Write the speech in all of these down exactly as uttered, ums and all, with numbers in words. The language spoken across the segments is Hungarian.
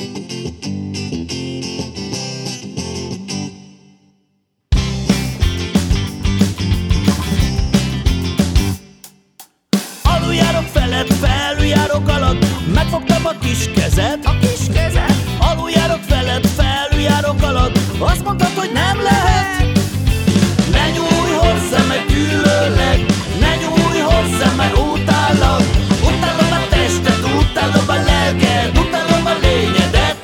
Aluljárok felett, felüljárok alatt, megfogtam a kis kezed, A kis kezed. aluljárok felett, felüljárok alatt, azt mondtad, hogy nem lehet. Ne nyúlj hozzám, mert gyűlöllek, ne nyúlj hozzám, mert utállak. Utálom a tested, utálom a lelked, utálom a lényedet.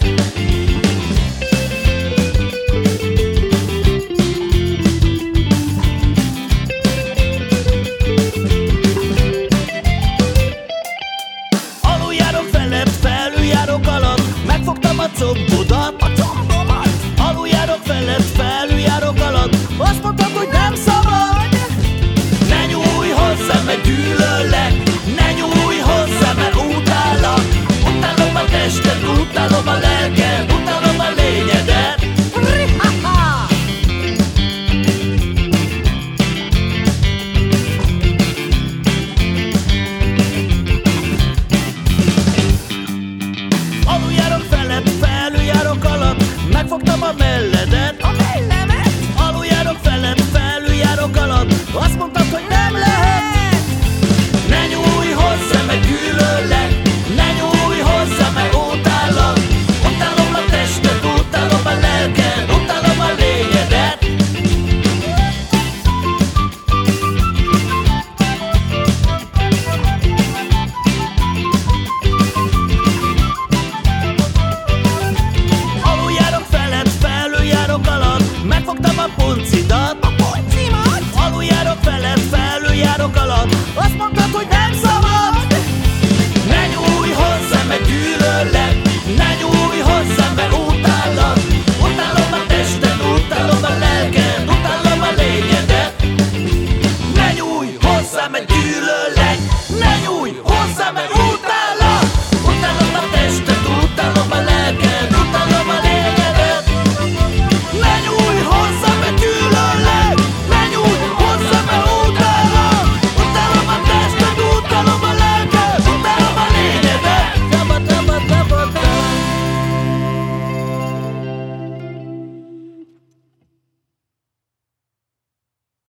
Aluljárok felett, felüljárok alatt, megfogtam a combodat, A combomat. aluljárok felett, felüljárok alatt, azt mondtad, hogy nem szabad. Ne nyúlj hozzám, mert gyűlöllek, ne nyúlj hozzám, mert utállak. Utálom a tested, utálom a lelked, utálom a lényedet. Rihaha! Aluljárok felett, felüljárok alatt, megfogtam a melledet. A mellemet. Aluljárok felett, felüljárok alatt, azt mondtad, hogy nem lehet. Ne nyúlj hozzám, mert gyűlöllek, ne nyúlj hozzám, mert utállak. Utálom a tested, utálom a lelked, utálom a lényedet. Aluljárok felett, felüljárok alatt, megfogtam a puncidat. A puncimat. Aluljárok felett, felüljárok alatt, azt mondtad, hogy nem szabad. Ne nyúlj hozzám, mert gyűlöllek, ne nyúlj hozzám, mert utállak. Utálom a tested, utálom a lelked, utálom a lényedet. Ne nyúlj hozzám, mert gyűlöllek.